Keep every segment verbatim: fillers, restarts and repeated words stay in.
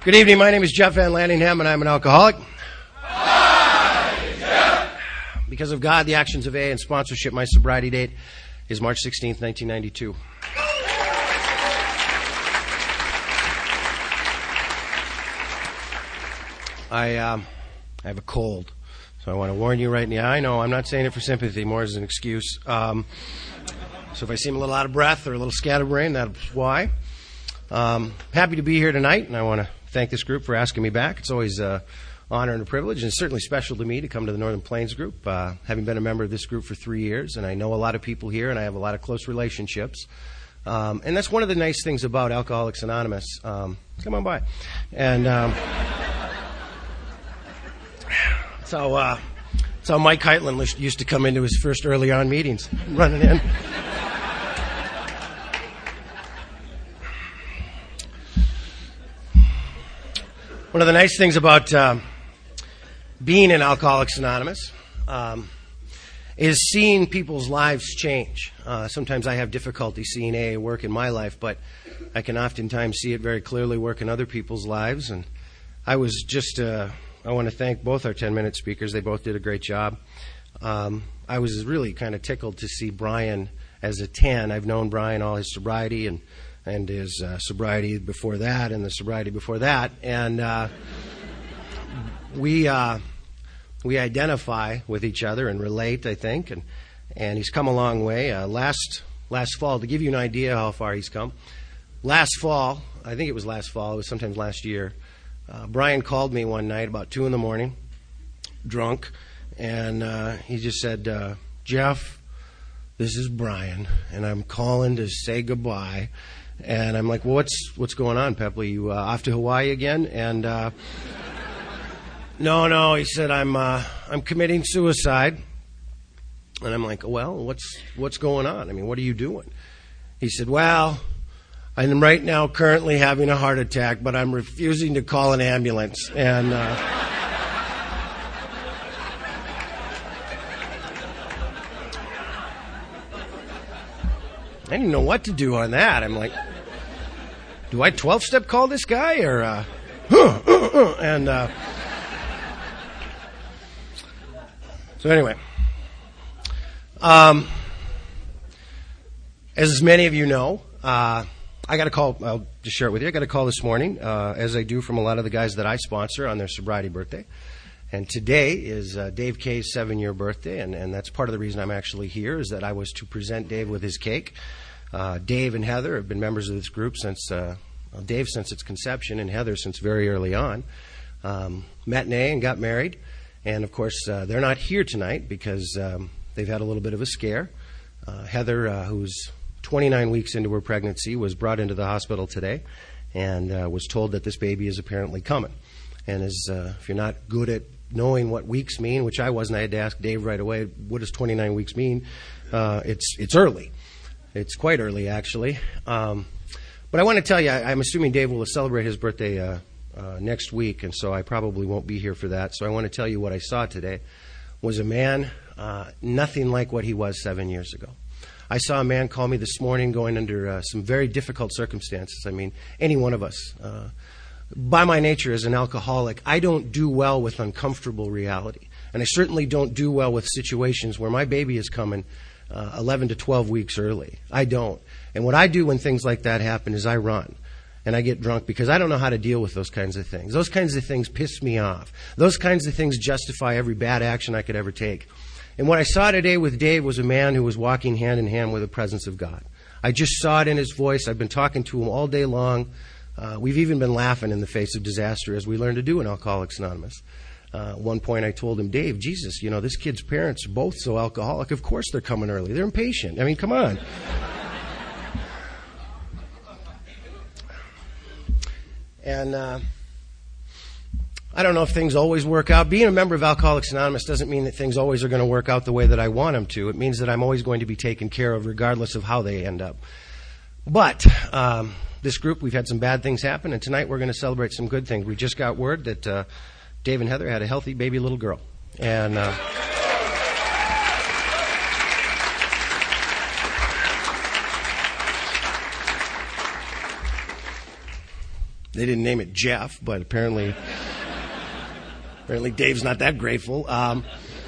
Good evening. My name is Jeff Van Landingham, and I'm an alcoholic. Hi, Jeff. Because of God, the actions of A, and sponsorship, my sobriety date is March sixteenth, nineteen ninety-two. I, um, I have a cold, so I want to warn you right now. I know I'm not saying it for sympathy, more as an excuse. Um, so if I seem a little out of breath or a little scatterbrained, that's why. Um, happy to be here tonight, and I want to thank this group for asking me back. It's always an honor and a privilege, and it's certainly special to me to come to the Northern Plains group, uh, having been a member of this group for three years, and I know a lot of people here, and I have a lot of close relationships. Um, and that's one of the nice things about Alcoholics Anonymous. Um, come on by. And um, so, uh, that's how Mike Heitland used to come into his first early on meetings, running in. One of the nice things about um, being in Alcoholics Anonymous um, is seeing people's lives change. Uh, sometimes I have difficulty seeing A A work in my life, but I can oftentimes see it very clearly work in other people's lives. And I was just, uh, I want to thank both our ten-minute speakers. They both did a great job. Um, I was really kind of tickled to see Brian as a ten. I've known Brian all his sobriety and and his uh, sobriety before that, and the sobriety before that, and uh, we uh, we identify with each other and relate, I think, and and he's come a long way. Uh, last last fall, to give you an idea how far he's come, last fall, I think it was last fall, it was sometimes last year, uh, Brian called me one night about two in the morning, drunk, and uh, he just said, uh, Jeff, this is Brian, and I'm calling to say goodbye. And I'm like, well, what's what's going on, Pepley? You uh, off to Hawaii again? And uh, no, no, he said, I'm uh, I'm committing suicide. And I'm like, well, what's what's going on? I mean, what are you doing? He said, well, I'm right now currently having a heart attack, but I'm refusing to call an ambulance. And uh, I didn't know what to do on that. I'm like, do I twelve-step call this guy? Or, uh, huh, uh, uh, and, uh, so anyway, um, as many of you know, uh, I got a call, I'll just share it with you. I got a call this morning, uh, as I do from a lot of the guys that I sponsor on their sobriety birthday. And today is uh, Dave K's seven-year birthday, and, and that's part of the reason I'm actually here, is that I was to present Dave with his cake. Uh, Dave and Heather have been members of this group since, uh, well, Dave since its conception, and Heather since very early on. Um, met in A and got married, and of course uh, they're not here tonight because um, they've had a little bit of a scare. Uh, Heather, uh, who's twenty-nine weeks into her pregnancy, was brought into the hospital today and uh, was told that this baby is apparently coming. And as uh, if you're not good at knowing what weeks mean, which I wasn't, I had to ask Dave right away, what does twenty-nine weeks mean? Uh, it's it's early. It's quite early, actually. Um, but I want to tell you, I, I'm assuming Dave will celebrate his birthday uh, uh, next week, and so I probably won't be here for that. So I want to tell you what I saw today was a man uh, nothing like what he was seven years ago. I saw a man call me this morning going under uh, some very difficult circumstances. I mean, any one of us. Uh, by my nature as an alcoholic, I don't do well with uncomfortable reality. And I certainly don't do well with situations where my baby is coming uh, eleven to twelve weeks early. I don't. And what I do when things like that happen is I run. And I get drunk because I don't know how to deal with those kinds of things. Those kinds of things piss me off. Those kinds of things justify every bad action I could ever take. And what I saw today with Dave was a man who was walking hand in hand with the presence of God. I just saw it in his voice. I've been talking to him all day long. Uh, we've even been laughing in the face of disaster, as we learn to do in Alcoholics Anonymous. Uh, at one point I told him, Dave, Jesus, you know, this kid's parents are both so alcoholic. Of course they're coming early. They're impatient. I mean, come on. And uh, I don't know if things always work out. Being a member of Alcoholics Anonymous doesn't mean that things always are going to work out the way that I want them to. It means that I'm always going to be taken care of regardless of how they end up. But um, this group, we've had some bad things happen, and tonight we're going to celebrate some good things. We just got word that uh, Dave and Heather had a healthy baby little girl. And uh, They didn't name it Jeff, but apparently, apparently Dave's not that grateful. Um,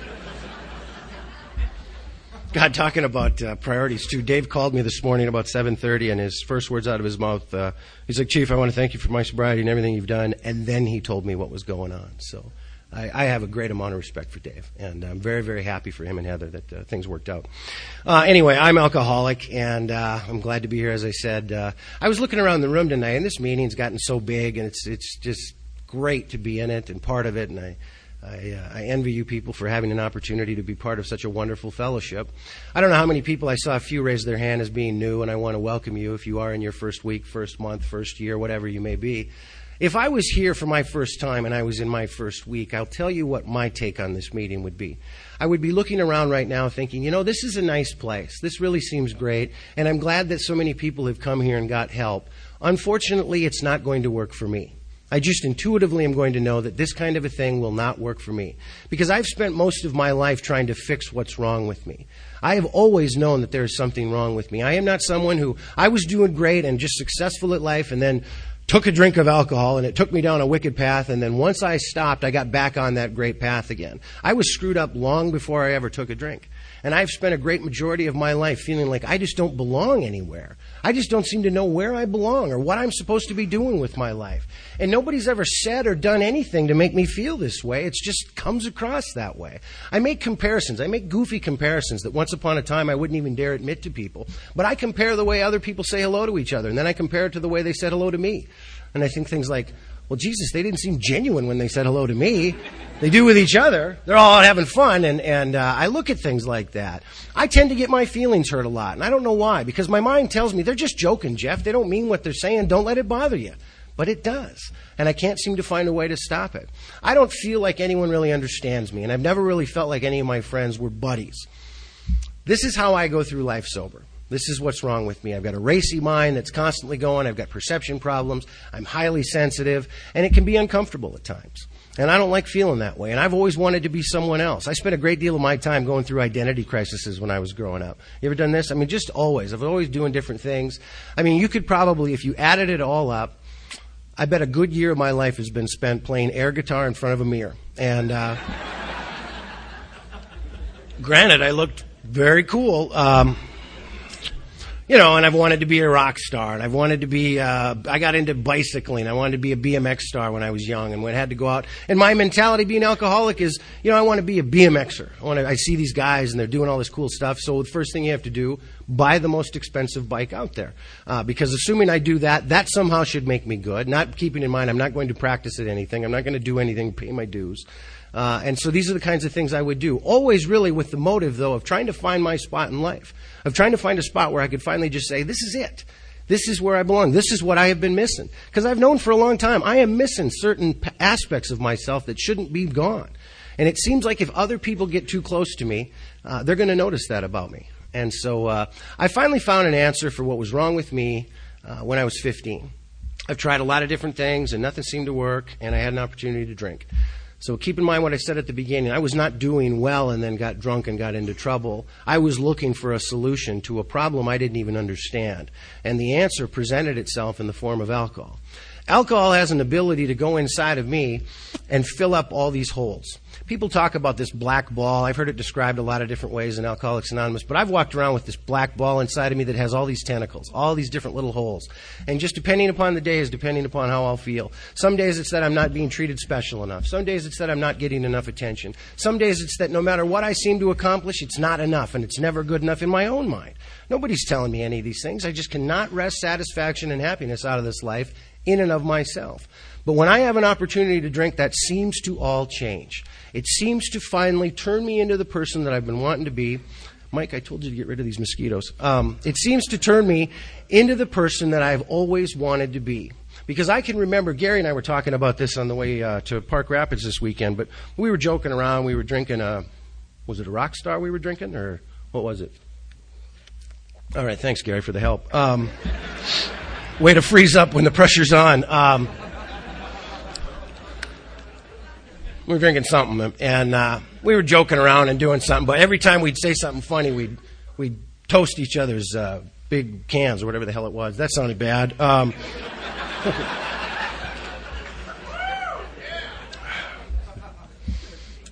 God, talking about uh, priorities too. Dave called me this morning about seven thirty, and his first words out of his mouth, uh, he's like, "Chief, I want to thank you for my sobriety and everything you've done." And then he told me what was going on. So I, I have a great amount of respect for Dave, and I'm very, very happy for him and Heather that uh, things worked out. Uh, anyway, I'm alcoholic, and uh, I'm glad to be here. As I said, uh, I was looking around the room tonight, and this meeting's gotten so big, and it's it's just great to be in it and part of it, and I. I, uh, I envy you people for having an opportunity to be part of such a wonderful fellowship. I don't know how many people, I saw a few raise their hand as being new, and I want to welcome you if you are in your first week, first month, first year, whatever you may be. If I was here for my first time and I was in my first week, I'll tell you what my take on this meeting would be. I would be looking around right now thinking, you know, this is a nice place. This really seems great, and I'm glad that so many people have come here and got help. Unfortunately, it's not going to work for me. I just intuitively am going to know that this kind of a thing will not work for me, because I've spent most of my life trying to fix what's wrong with me. I have always known that there is something wrong with me. I am not someone who, I was doing great and just successful at life and then took a drink of alcohol and it took me down a wicked path, and then once I stopped, I got back on that great path again. I was screwed up long before I ever took a drink. And I've spent a great majority of my life feeling like I just don't belong anywhere. I just don't seem to know where I belong or what I'm supposed to be doing with my life. And nobody's ever said or done anything to make me feel this way. It just comes across that way. I make comparisons. I make goofy comparisons that once upon a time I wouldn't even dare admit to people. But I compare the way other people say hello to each other, and then I compare it to the way they said hello to me. And I think things like, well, Jesus, they didn't seem genuine when they said hello to me. They do with each other. They're all out having fun, and, and uh, I look at things like that. I tend to get my feelings hurt a lot, and I don't know why, because my mind tells me, they're just joking, Jeff. They don't mean what they're saying. Don't let it bother you. But it does, and I can't seem to find a way to stop it. I don't feel like anyone really understands me, and I've never really felt like any of my friends were buddies. This is how I go through life sober. This is what's wrong with me. I've got a racy mind that's constantly going. I've got perception problems. I'm highly sensitive, and it can be uncomfortable at times. And I don't like feeling that way, and I've always wanted to be someone else. I spent a great deal of my time going through identity crises when I was growing up. You ever done this? I mean, just always. I've always doing different things. I mean, you could probably, if you added it all up, I bet a good year of my life has been spent playing air guitar in front of a mirror. And uh, granted, I looked very cool. Um You know, and I've wanted to be a rock star, and I've wanted to be, uh, I got into bicycling. I wanted to be a B M X star when I was young, and when I had to go out. And my mentality being alcoholic is, you know, I want to be a B M Xer. I want to, I see these guys, and they're doing all this cool stuff. So the first thing you have to do, buy the most expensive bike out there. Uh, because assuming I do that, that somehow should make me good. Not keeping in mind, I'm not going to practice at anything. I'm not going to do anything, pay my dues. Uh, and so these are the kinds of things I would do. Always really with the motive, though, of trying to find my spot in life. Of trying to find a spot where I could finally just say, this is it. This is where I belong. This is what I have been missing. Because I've known for a long time I am missing certain p- aspects of myself that shouldn't be gone. And it seems like if other people get too close to me, uh, they're going to notice that about me. And so uh, I finally found an answer for what was wrong with me uh, when I was fifteen. I've tried a lot of different things, and nothing seemed to work, and I had an opportunity to drink. So keep in mind what I said at the beginning. I was not doing well and then got drunk and got into trouble. I was looking for a solution to a problem I didn't even understand. And the answer presented itself in the form of alcohol. Alcohol has an ability to go inside of me and fill up all these holes. People talk about this black ball. I've heard it described a lot of different ways in Alcoholics Anonymous, but I've walked around with this black ball inside of me that has all these tentacles, all these different little holes. And just depending upon the day is depending upon how I'll feel. Some days it's that I'm not being treated special enough. Some days it's that I'm not getting enough attention. Some days it's that no matter what I seem to accomplish, it's not enough, and it's never good enough in my own mind. Nobody's telling me any of these things. I just cannot wrest satisfaction and happiness out of this life in and of myself. But when I have an opportunity to drink, that seems to all change. It seems to finally turn me into the person that I've been wanting to be. Mike, I told you to get rid of these mosquitoes. Um, it seems to turn me into the person that I've always wanted to be. Because I can remember, Gary and I were talking about this on the way uh, to Park Rapids this weekend, but we were joking around. We were drinking a, was it a Rockstar we were drinking, or what was it? All right, thanks, Gary, for the help. Um, way to freeze up when the pressure's on. Um, we were drinking something, and uh, we were joking around and doing something, but every time we'd say something funny, we'd, we'd toast each other's uh, big cans or whatever the hell it was. That sounded bad. Um,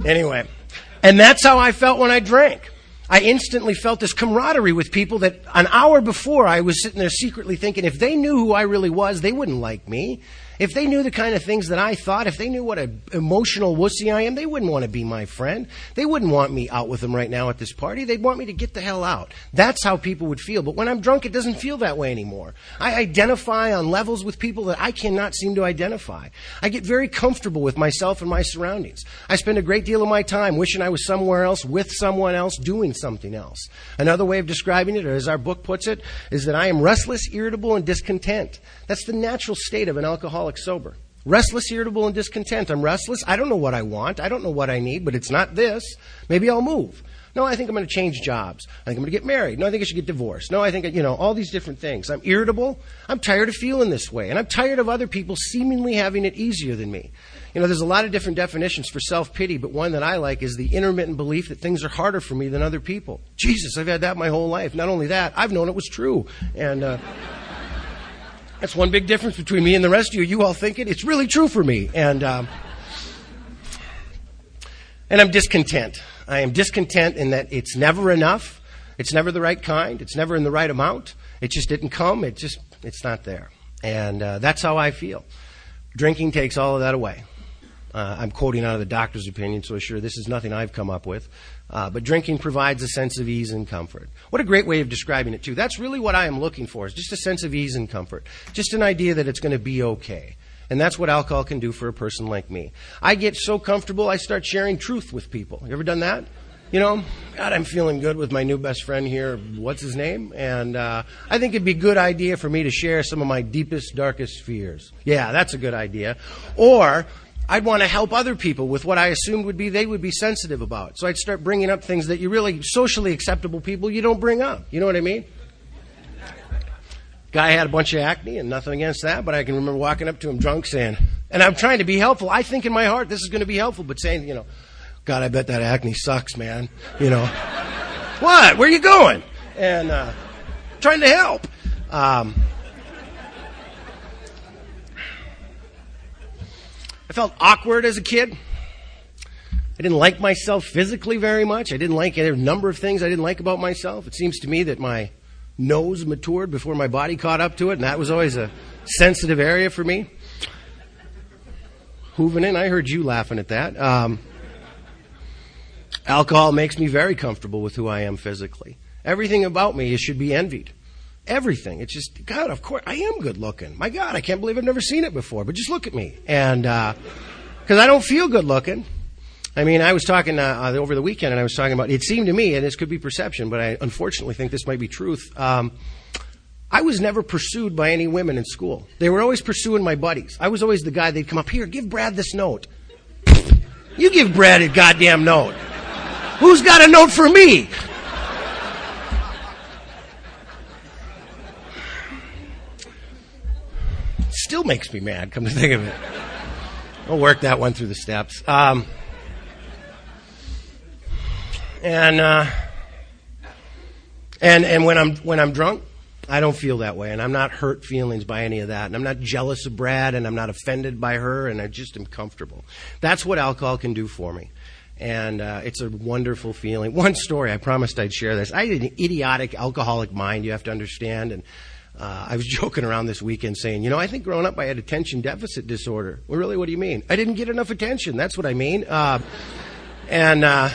Anyway, and that's how I felt when I drank. I instantly felt this camaraderie with people that an hour before I was sitting there secretly thinking if they knew who I really was, they wouldn't like me. If they knew the kind of things that I thought, if they knew what an emotional wussy I am, they wouldn't want to be my friend. They wouldn't want me out with them right now at this party. They'd want me to get the hell out. That's how people would feel. But when I'm drunk, it doesn't feel that way anymore. I identify on levels with people that I cannot seem to identify. I get very comfortable with myself and my surroundings. I spend a great deal of my time wishing I was somewhere else, with someone else, doing something else. Another way of describing it, or as our book puts it, is that I am restless, irritable, and discontent. That's the natural state of an alcoholic sober. Restless, irritable, and discontent. I'm restless. I don't know what I want. I don't know what I need, but it's not this. Maybe I'll move. No, I think I'm going to change jobs. I think I'm going to get married. No, I think I should get divorced. No, I think, you know, all these different things. I'm irritable. I'm tired of feeling this way. And I'm tired of other people seemingly having it easier than me. You know, there's a lot of different definitions for self-pity, but one that I like is the intermittent belief that things are harder for me than other people. Jesus, I've had that my whole life. Not only that, I've known it was true. And, uh... that's one big difference between me and the rest of you. You all think it. It's really true for me. And um, and I'm discontent. I am discontent in that it's never enough. It's never the right kind. It's never in the right amount. It just didn't come. It just, it's not there. And uh, that's how I feel. Drinking takes all of that away. Uh, I'm quoting out of the doctor's opinion, so sure, this is nothing I've come up with. Uh, but drinking provides a sense of ease and comfort. What a great way of describing it, too. That's really what I am looking for, is just a sense of ease and comfort. Just an idea that it's going to be okay. And that's what alcohol can do for a person like me. I get so comfortable, I start sharing truth with people. You ever done that? You know, God, I'm feeling good with my new best friend here. What's his name? And uh, I think it'd be a good idea for me to share some of my deepest, darkest fears. Yeah, that's a good idea. Or I'd want to help other people with what I assumed would be they would be sensitive about. So I'd start bringing up things that you really, socially acceptable people, you don't bring up. You know what I mean? Guy had a bunch of acne and nothing against that, but I can remember walking up to him drunk saying, and I'm trying to be helpful. I think in my heart this is going to be helpful, but saying, you know, God, I bet that acne sucks, man. You know, what? Where are you going? And uh, trying to help. Um, I felt awkward as a kid. I didn't like myself physically very much. I didn't like a number of things I didn't like about myself. It seems to me that my nose matured before my body caught up to it, and that was always a sensitive area for me. Hoovenin, I heard you laughing at that. Um, alcohol makes me very comfortable with who I am physically. Everything about me should be envied. Everything. It's just, God, of course, I am good looking. My God, I can't believe I've never seen it before, but just look at me. And, because uh, I don't feel good looking. I mean, I was talking uh, over the weekend, and I was talking about, it seemed to me, and this could be perception, but I unfortunately think this might be truth. Um, I was never pursued by any women in school. They were always pursuing my buddies. I was always the guy, they'd come up, here, give Brad this note. You give Brad a goddamn note. Who's got a note for me? Still makes me mad, come to think of it. I'll work that one through the steps. Um, and uh, and and when I'm when I'm drunk, I don't feel that way, and I'm not hurt feelings by any of that, and I'm not jealous of Brad, and I'm not offended by her, and I just am comfortable. That's what alcohol can do for me. And uh, it's a wonderful feeling. One story, I promised I'd share this. I had an idiotic alcoholic mind, you have to understand, and Uh, I was joking around this weekend saying, you know, I think growing up I had attention deficit disorder. Well, really, what do you mean? I didn't get enough attention. That's what I mean. Uh, and uh,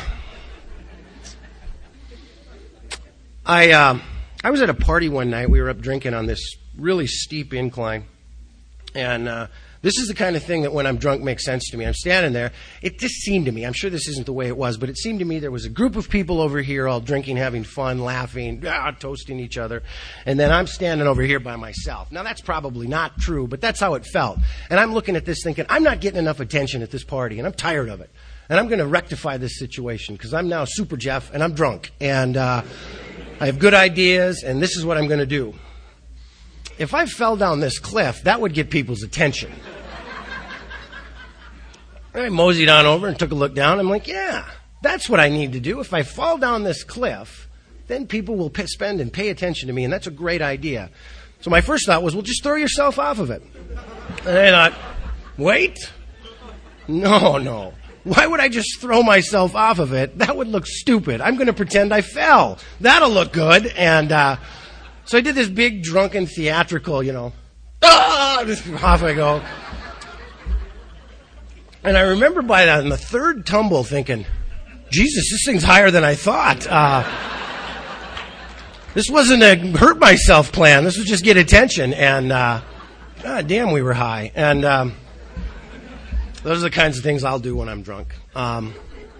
I uh, I was at a party one night. We were up drinking on this really steep incline. And uh, this is the kind of thing that when I'm drunk makes sense to me. I'm standing there. It just seemed to me, I'm sure this isn't the way it was, but it seemed to me there was a group of people over here all drinking, having fun, laughing, ah, toasting each other. And then I'm standing over here by myself. Now, that's probably not true, but that's how it felt. And I'm looking at this thinking, I'm not getting enough attention at this party, and I'm tired of it. And I'm going to rectify this situation because I'm now Super Jeff, and I'm drunk. And uh, I have good ideas, and this is what I'm going to do. If I fell down this cliff, that would get people's attention. And I moseyed on over and took a look down. I'm like, yeah, that's what I need to do. If I fall down this cliff, then people will p- spend and pay attention to me, and that's a great idea. So my first thought was, well, just throw yourself off of it. And I thought, wait, no, no, Why would I just throw myself off of it? That would look stupid. I'm going to pretend I fell. That'll look good. And uh, so I did this big drunken theatrical, you know, ah, off I go. And I remember by that, in the third tumble thinking, Jesus, this thing's higher than I thought. Uh, this wasn't a hurt myself plan. This was just get attention. And uh, God damn, we were high. And um, those are the kinds of things I'll do when I'm drunk. Um,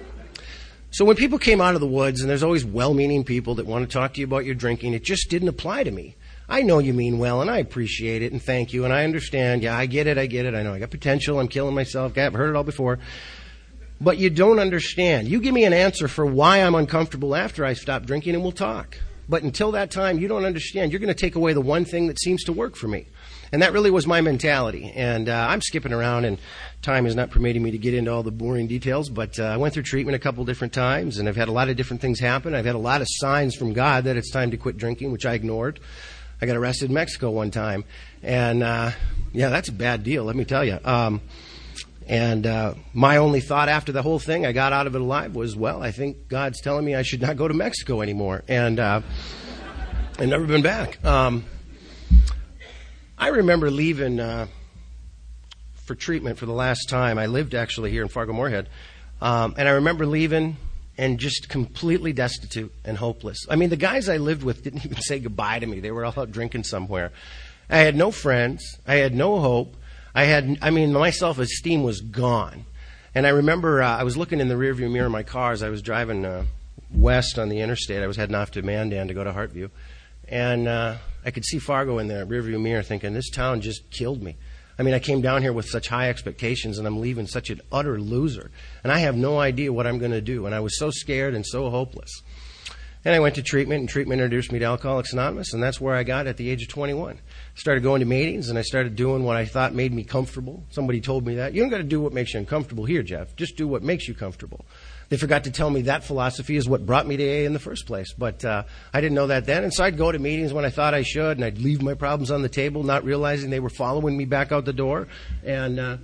so when people came out of the woods, and there's always well-meaning people that want to talk to you about your drinking, it just didn't apply to me. I know you mean well, and I appreciate it, and thank you, and I understand. Yeah, I get it, I get it. I know I got potential. I'm killing myself. I've heard it all before. But you don't understand. You give me an answer for why I'm uncomfortable after I stop drinking, and we'll talk. But until that time, you don't understand. You're going to take away the one thing that seems to work for me. And that really was my mentality. And uh, I'm skipping around, and time is not permitting me to get into all the boring details. But uh, I went through treatment a couple different times, and I've had a lot of different things happen. I've had a lot of signs from God that it's time to quit drinking, which I ignored. I got arrested in Mexico one time. And, uh, yeah, that's a bad deal, let me tell you. Um, and uh, my only thought after the whole thing, I got out of it alive, was, well, I think God's telling me I should not go to Mexico anymore. And uh, I've never been back. Um, I remember leaving uh, for treatment for the last time. I lived actually here in Fargo-Moorhead. Um, and I remember leaving and just completely destitute and hopeless. I mean, the guys I lived with didn't even say goodbye to me. They were all out drinking somewhere. I had no friends. I had no hope. I had, I mean, my self-esteem was gone. And I remember uh, I was looking in the rearview mirror of my car as I was driving uh, west on the interstate. I was heading off to Mandan to go to Hartview. And uh, I could see Fargo in the rearview mirror thinking, this town just killed me. I mean, I came down here with such high expectations, and I'm leaving such an utter loser. And I have no idea what I'm going to do. And I was so scared and so hopeless. And I went to treatment, and treatment introduced me to Alcoholics Anonymous, and that's where I got at the age of twenty-one. I started going to meetings, and I started doing what I thought made me comfortable. Somebody told me that. You don't got to do what makes you uncomfortable here, Jeff. Just do what makes you comfortable. They forgot to tell me that philosophy is what brought me to A A in the first place. But uh, I didn't know that then. And so I'd go to meetings when I thought I should, and I'd leave my problems on the table, not realizing they were following me back out the door, and uh,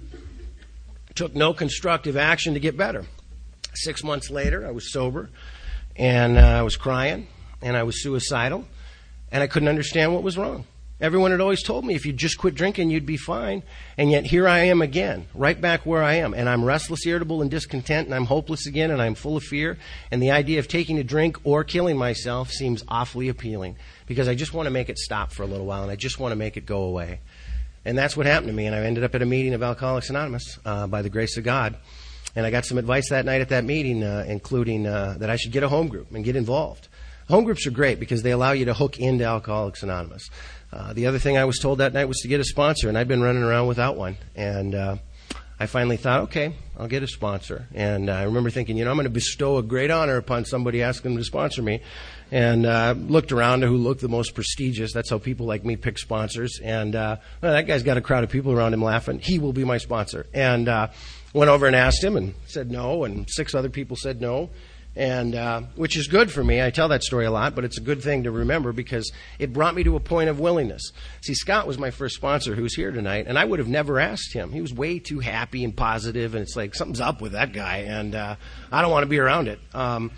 took no constructive action to get better. Six months later, I was sober, and uh, I was crying, and I was suicidal, and I couldn't understand what was wrong. Everyone had always told me if you just quit drinking, you'd be fine. And yet here I am again, right back where I am. And I'm restless, irritable, and discontent, and I'm hopeless again, and I'm full of fear. And the idea of taking a drink or killing myself seems awfully appealing because I just want to make it stop for a little while, and I just want to make it go away. And that's what happened to me. And I ended up at a meeting of Alcoholics Anonymous uh, by the grace of God. And I got some advice that night at that meeting, uh, including uh, that I should get a home group and get involved. Home groups are great because they allow you to hook into Alcoholics Anonymous. Uh, the other thing I was told that night was to get a sponsor, and I'd been running around without one. And uh, I finally thought, okay, I'll get a sponsor. And uh, I remember thinking, you know, I'm going to bestow a great honor upon somebody asking them to sponsor me. And uh, looked around to who looked the most prestigious. That's how people like me pick sponsors. And uh, well, that guy's got a crowd of people around him laughing. He will be my sponsor. And uh, went over and asked him and said no, and six other people said no. And uh, which is good for me. I tell that story a lot, but it's a good thing to remember because it brought me to a point of willingness. See, Scott was my first sponsor who's here tonight, and I would have never asked him. He was way too happy and positive, and it's like something's up with that guy, and uh, I don't want to be around it. Um,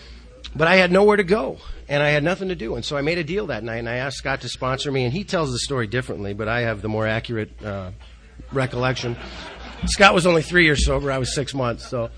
but I had nowhere to go, and I had nothing to do, and so I made a deal that night, and I asked Scott to sponsor me, and he tells the story differently, but I have the more accurate uh, recollection. Scott was only three years sober. I was six months, so...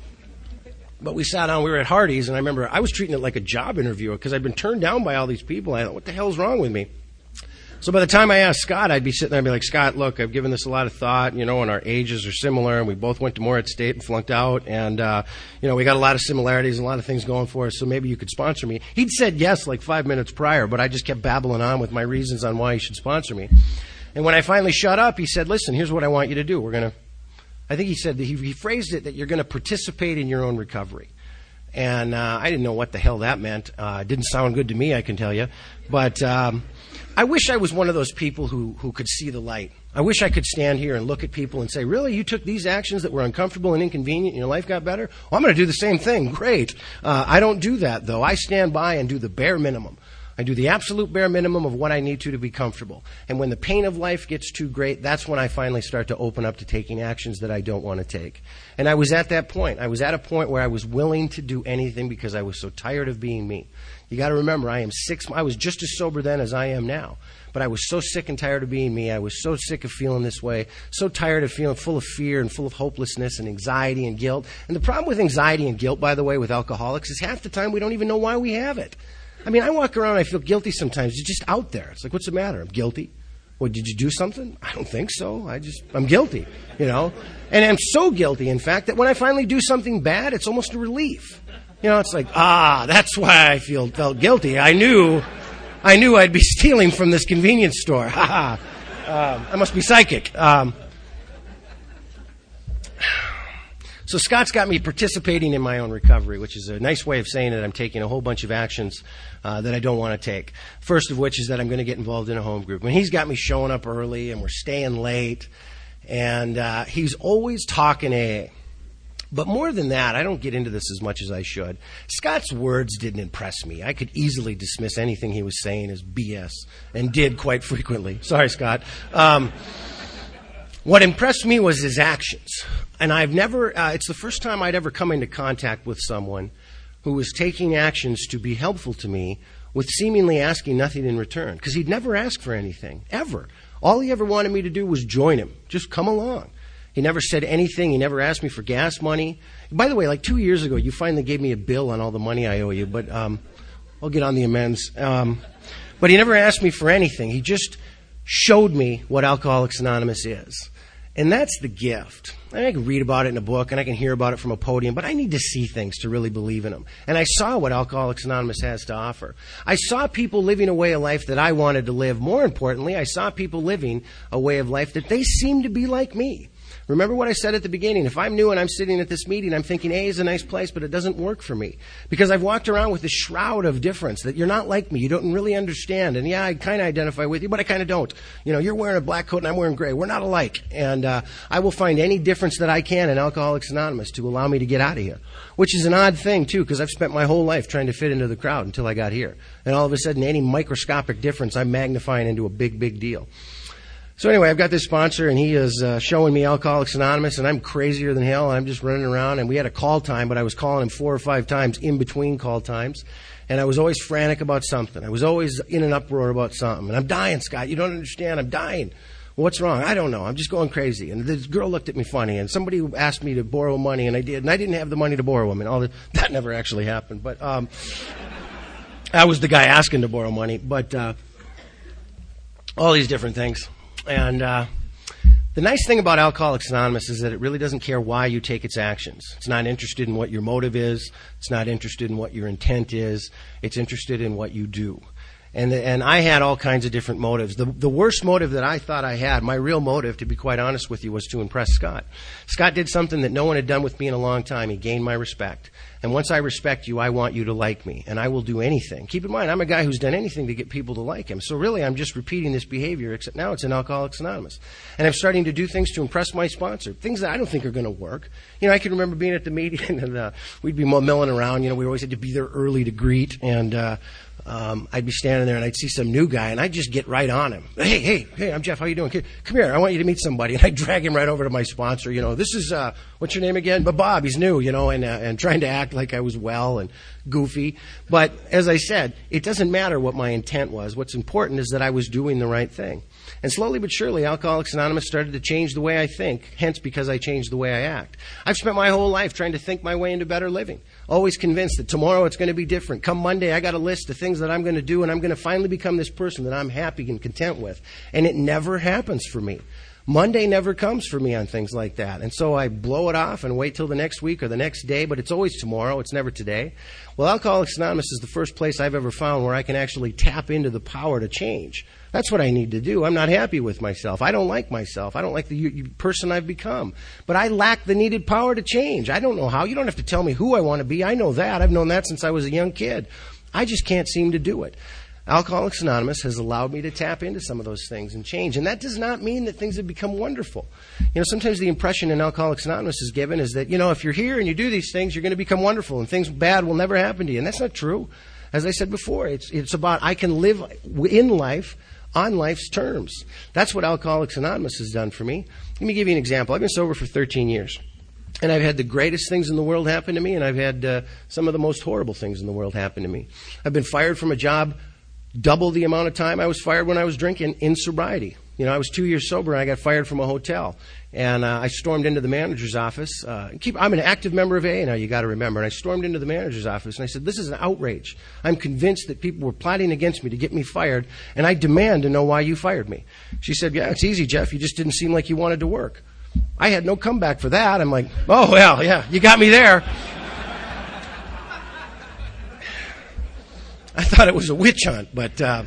But we sat down, we were at Hardee's, and I remember I was treating it like a job interview because I'd been turned down by all these people. I thought, what the hell's wrong with me? So by the time I asked Scott, I'd be sitting there and be like, Scott, look, I've given this a lot of thought, you know, and our ages are similar, and we both went to Morehead State and flunked out, and, uh, you know, we got a lot of similarities and a lot of things going for us, so maybe you could sponsor me. He'd said yes like five minutes prior, but I just kept babbling on with my reasons on why he should sponsor me. And when I finally shut up, he said, listen, here's what I want you to do. We're going to, I think he said, that he, he phrased it that you're going to participate in your own recovery. And uh, I didn't know what the hell that meant. Uh, it didn't sound good to me, I can tell you. But um, I wish I was one of those people who, who could see the light. I wish I could stand here and look at people and say, really, you took these actions that were uncomfortable and inconvenient and your life got better? Well, I'm going to do the same thing. Great. Uh, I don't do that, though. I stand by and do the bare minimum. I do the absolute bare minimum of what I need to to be comfortable. And when the pain of life gets too great, that's when I finally start to open up to taking actions that I don't want to take. And I was at that point. I was at a point where I was willing to do anything because I was so tired of being me. You got to remember, I am six. I was just as sober then as I am now. But I was so sick and tired of being me. I was so sick of feeling this way, so tired of feeling full of fear and full of hopelessness and anxiety and guilt. And the problem with anxiety and guilt, by the way, with alcoholics is half the time we don't even know why we have it. I mean, I walk around and I feel guilty sometimes. It's just out there. It's like, what's the matter? I'm guilty. Well, did you do something? I don't think so. I just, I'm guilty, you know. And I'm so guilty, in fact, that when I finally do something bad, it's almost a relief. You know, it's like, ah, that's why I feel felt guilty. I knew... I knew I'd be stealing from this convenience store. Ha ha. Um, I must be psychic. Um, so Scott's got me participating in my own recovery, which is a nice way of saying that I'm taking a whole bunch of actions uh, that I don't want to take. First of which is that I'm going to get involved in a home group. And he's got me showing up early, and we're staying late. And uh, he's always talking A A. But more than that, I don't get into this as much as I should. Scott's words didn't impress me. I could easily dismiss anything he was saying as B S, and did quite frequently. Sorry, Scott. Um, what impressed me was his actions. And I've never, uh, it's the first time I'd ever come into contact with someone who was taking actions to be helpful to me with seemingly asking nothing in return. Because he'd never ask for anything, ever. All he ever wanted me to do was join him. Just come along. He never said anything. He never asked me for gas money. By the way, like two years ago, you finally gave me a bill on all the money I owe you, but um, I'll get on the amends. Um, but he never asked me for anything. He just showed me what Alcoholics Anonymous is. And that's the gift. I can read about it in a book, and I can hear about it from a podium, but I need to see things to really believe in them. And I saw what Alcoholics Anonymous has to offer. I saw people living a way of life that I wanted to live. More importantly, I saw people living a way of life that they seemed to be like me. Remember what I said at the beginning. If I'm new and I'm sitting at this meeting, I'm thinking A is a nice place, but it doesn't work for me. Because I've walked around with this shroud of difference, that you're not like me. You don't really understand. And yeah, I kind of identify with you, but I kind of don't. You know, you're wearing a black coat and I'm wearing gray. We're not alike. And uh, I will find any difference that I can in Alcoholics Anonymous to allow me to get out of here. Which is an odd thing, too, because I've spent my whole life trying to fit into the crowd until I got here. And all of a sudden, any microscopic difference, I'm magnifying into a big, big deal. So anyway, I've got this sponsor, and he is uh, showing me Alcoholics Anonymous, and I'm crazier than hell, and I'm just running around, and we had a call time, but I was calling him four or five times in between call times, and I was always frantic about something. I was always in an uproar about something, and I'm dying, Scott. You don't understand. I'm dying. Well, what's wrong? I don't know. I'm just going crazy. And this girl looked at me funny, and somebody asked me to borrow money, and I did, and I didn't have the money to borrow them, and all that. That never actually happened, but um, I was the guy asking to borrow money, but uh, all these different things. And uh, the nice thing about Alcoholics Anonymous is that it really doesn't care why you take its actions. It's not interested in what your motive is. It's not interested in what your intent is. It's interested in what you do. And and I had all kinds of different motives. The the worst motive that I thought I had, my real motive, to be quite honest with you, was to impress Scott. Scott did something that no one had done with me in a long time. He gained my respect. And once I respect you, I want you to like me. And I will do anything. Keep in mind, I'm a guy who's done anything to get people to like him. So really, I'm just repeating this behavior, except now it's in Alcoholics Anonymous. And I'm starting to do things to impress my sponsor, things that I don't think are going to work. You know, I can remember being at the meeting, and uh, we'd be milling around. You know, we always had to be there early to greet. And uh Um, I'd be standing there and I'd see some new guy and I'd just get right on him. Hey, hey, hey, I'm Jeff. How you doing? Come here. I want you to meet somebody. And I'd drag him right over to my sponsor. You know, this is, uh, what's your name again? But Bob, he's new, you know, and, uh, and trying to act like I was well and goofy. But as I said, it doesn't matter what my intent was. What's important is that I was doing the right thing. And slowly but surely, Alcoholics Anonymous started to change the way I think, hence because I changed the way I act. I've spent my whole life trying to think my way into better living, always convinced that tomorrow it's going to be different. Come Monday, I got a list of things that I'm going to do, and I'm going to finally become this person that I'm happy and content with. And it never happens for me. Monday never comes for me on things like that. And so I blow it off and wait till the next week or the next day, but it's always tomorrow. It's never today. Well, Alcoholics Anonymous is the first place I've ever found where I can actually tap into the power to change. That's what I need to do. I'm not happy with myself. I don't like myself. I don't like the you, you person I've become. But I lack the needed power to change. I don't know how. You don't have to tell me who I want to be. I know that. I've known that since I was a young kid. I just can't seem to do it. Alcoholics Anonymous has allowed me to tap into some of those things and change. And that does not mean that things have become wonderful. You know, sometimes the impression in Alcoholics Anonymous is given is that, you know, if you're here and you do these things, you're going to become wonderful and things bad will never happen to you. And that's not true. As I said before, it's it's about I can live in life on life's terms. That's what Alcoholics Anonymous has done for me. Let me give you an example. I've been sober for thirteen years. And I've had the greatest things in the world happen to me, and I've had uh, some of the most horrible things in the world happen to me. I've been fired from a job double the amount of time I was fired when I was drinking in sobriety. You know, I was two years sober, and I got fired from a hotel. And uh, I stormed into the manager's office. Uh, keep, I'm an active member of A A now, you got to remember. And I stormed into the manager's office, and I said, this is an outrage. I'm convinced that people were plotting against me to get me fired, and I demand to know why you fired me. She said, yeah, it's easy, Jeff. You just didn't seem like you wanted to work. I had no comeback for that. I'm like, oh, well, yeah, you got me there. I thought it was a witch hunt, but uh,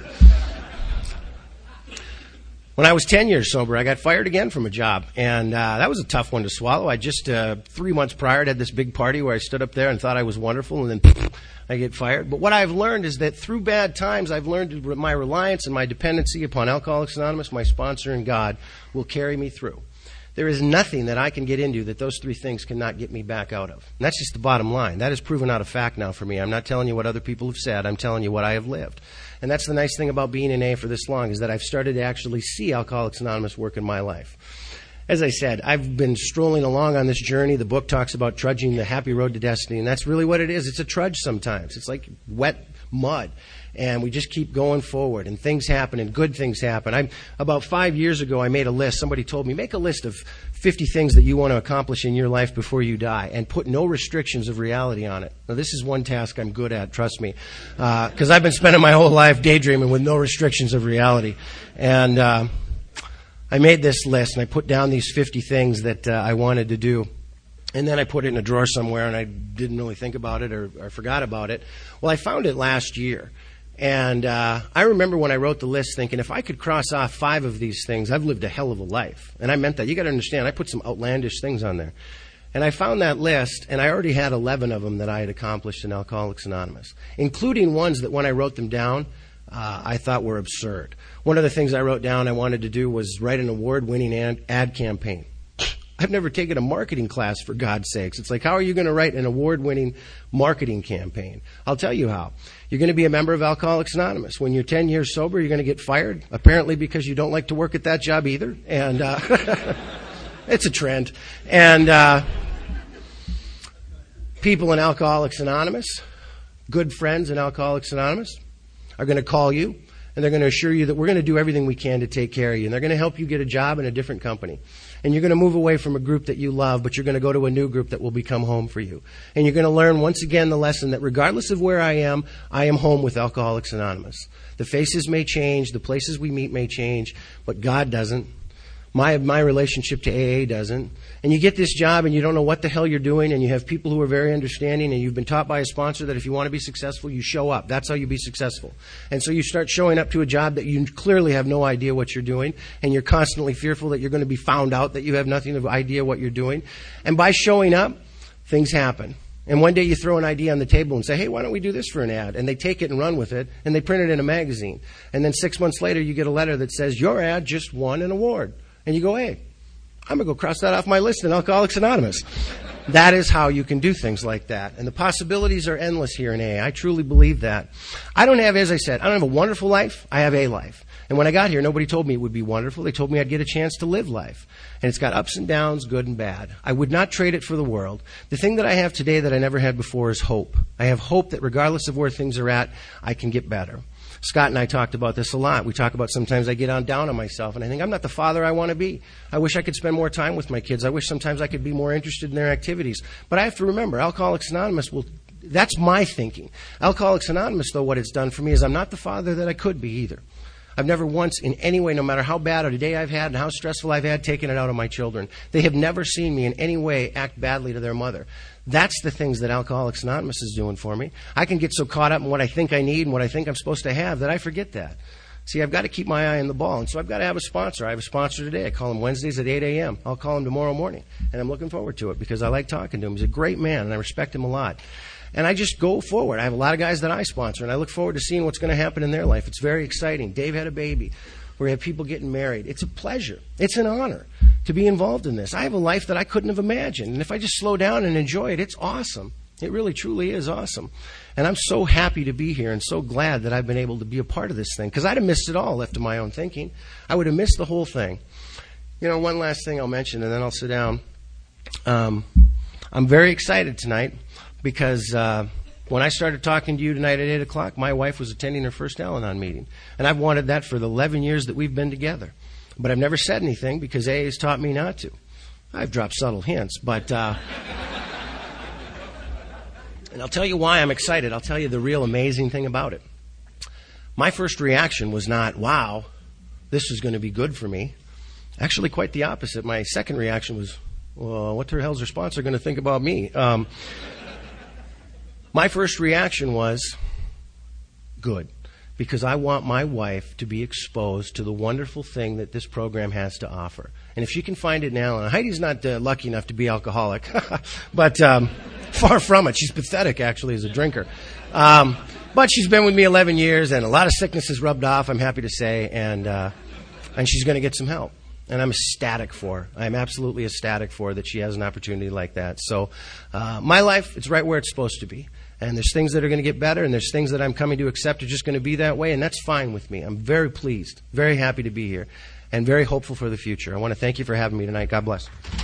when I was ten years sober, I got fired again from a job, and uh, that was a tough one to swallow. I just, uh, three months prior, had this big party where I stood up there and thought I was wonderful, and then I get fired. But what I've learned is that through bad times, I've learned my reliance and my dependency upon Alcoholics Anonymous, my sponsor, and God will carry me through. There is nothing that I can get into that those three things cannot get me back out of. And that's just the bottom line. That is proven out a fact now for me. I'm not telling you what other people have said. I'm telling you what I have lived. And that's the nice thing about being in A A for this long, is that I've started to actually see Alcoholics Anonymous work in my life. As I said, I've been strolling along on this journey. The book talks about trudging the happy road to destiny, and that's really what it is. It's a trudge sometimes. It's like wet mud. And we just keep going forward, and things happen, and good things happen. I'm, about five years ago, I made a list. Somebody told me, make a list of fifty things that you want to accomplish in your life before you die, and put no restrictions of reality on it. Now, this is one task I'm good at, trust me, because uh, I've been spending my whole life daydreaming with no restrictions of reality. And uh, I made this list, and I put down these fifty things that uh, I wanted to do. And then I put it in a drawer somewhere, and I didn't really think about it or, or forgot about it. Well, I found it last year. And uh, I remember when I wrote the list thinking, if I could cross off five of these things, I've lived a hell of a life. And I meant that. You got to understand, I put some outlandish things on there. And I found that list, and I already had eleven of them that I had accomplished in Alcoholics Anonymous, including ones that when I wrote them down, uh, I thought were absurd. One of the things I wrote down I wanted to do was write an award-winning ad, ad campaign. I've never taken a marketing class, for God's sakes. It's like, how are you going to write an award-winning marketing campaign? I'll tell you how. You're going to be a member of Alcoholics Anonymous. When you're ten years sober, you're going to get fired, apparently because you don't like to work at that job either. And uh, it's a trend. And uh, people in Alcoholics Anonymous, good friends in Alcoholics Anonymous, are going to call you, and they're going to assure you that we're going to do everything we can to take care of you. And they're going to help you get a job in a different company. And you're going to move away from a group that you love, but you're going to go to a new group that will become home for you. And you're going to learn once again the lesson that regardless of where I am, I am home with Alcoholics Anonymous. The faces may change, the places we meet may change, but God doesn't. My my relationship to A A doesn't. And you get this job and you don't know what the hell you're doing, and you have people who are very understanding, and you've been taught by a sponsor that if you want to be successful, you show up. That's how you be successful. And so you start showing up to a job that you clearly have no idea what you're doing, and you're constantly fearful that you're going to be found out, that you have nothing of idea what you're doing. And by showing up, things happen. And one day you throw an idea on the table and say, hey, why don't we do this for an ad? And they take it and run with it, and they print it in a magazine. And then six months later, you get a letter that says, your ad just won an award. And you go, hey, I'm going to go cross that off my list in Alcoholics Anonymous. That is how you can do things like that. And the possibilities are endless here in A A. I truly believe that. I don't have, as I said, I don't have a wonderful life. I have a life. And when I got here, nobody told me it would be wonderful. They told me I'd get a chance to live life. And it's got ups and downs, good and bad. I would not trade it for the world. The thing that I have today that I never had before is hope. I have hope that regardless of where things are at, I can get better. Scott and I talked about this a lot. We talk about sometimes I get on down on myself, and I think I'm not the father I want to be. I wish I could spend more time with my kids. I wish sometimes I could be more interested in their activities. But I have to remember, Alcoholics Anonymous will, that's my thinking. Alcoholics Anonymous, though, what it's done for me is I'm not the father that I could be either. I've never once in any way, no matter how bad a day I've had and how stressful I've had, taken it out on my children. They have never seen me in any way act badly to their mother. That's the things that Alcoholics Anonymous is doing for me. I can get so caught up in what I think I need and what I think I'm supposed to have that I forget that. See, I've got to keep my eye on the ball, and so I've got to have a sponsor. I have a sponsor today. I call him Wednesdays at eight a.m. I'll call him tomorrow morning, and I'm looking forward to it because I like talking to him. He's a great man, and I respect him a lot. And I just go forward. I have a lot of guys that I sponsor, and I look forward to seeing what's going to happen in their life. It's very exciting. Dave had a baby. We have people getting married. It's a pleasure. It's an honor to be involved in this. I have a life that I couldn't have imagined. And if I just slow down and enjoy it, it's awesome. It really, truly is awesome. And I'm so happy to be here and so glad that I've been able to be a part of this thing, because I'd have missed it all left to my own thinking. I would have missed the whole thing. You know, one last thing I'll mention, and then I'll sit down. Um, I'm very excited tonight because uh, when I started talking to you tonight at eight o'clock, my wife was attending her first Al-Anon meeting. And I've wanted that for the eleven years that we've been together. But I've never said anything because A has taught me not to. I've dropped subtle hints, but... Uh, and I'll tell you why I'm excited. I'll tell you the real amazing thing about it. My first reaction was not, wow, this is going to be good for me. Actually, quite the opposite. My second reaction was, well, what the hell's her sponsor going to think about me? Um, my first reaction was, good, because I want my wife to be exposed to the wonderful thing that this program has to offer. And if she can find it now, and Heidi's not uh, lucky enough to be alcoholic, but um, far from it. She's pathetic, actually, as a drinker. Um, but she's been with me eleven years, and a lot of sickness has rubbed off, I'm happy to say, and uh, and she's going to get some help. And I'm ecstatic for her. I'm absolutely ecstatic for her that she has an opportunity like that. So uh, my life, it's right where it's supposed to be. And there's things that are going to get better, and there's things that I'm coming to accept are just going to be that way, and that's fine with me. I'm very pleased, very happy to be here, and very hopeful for the future. I want to thank you for having me tonight. God bless.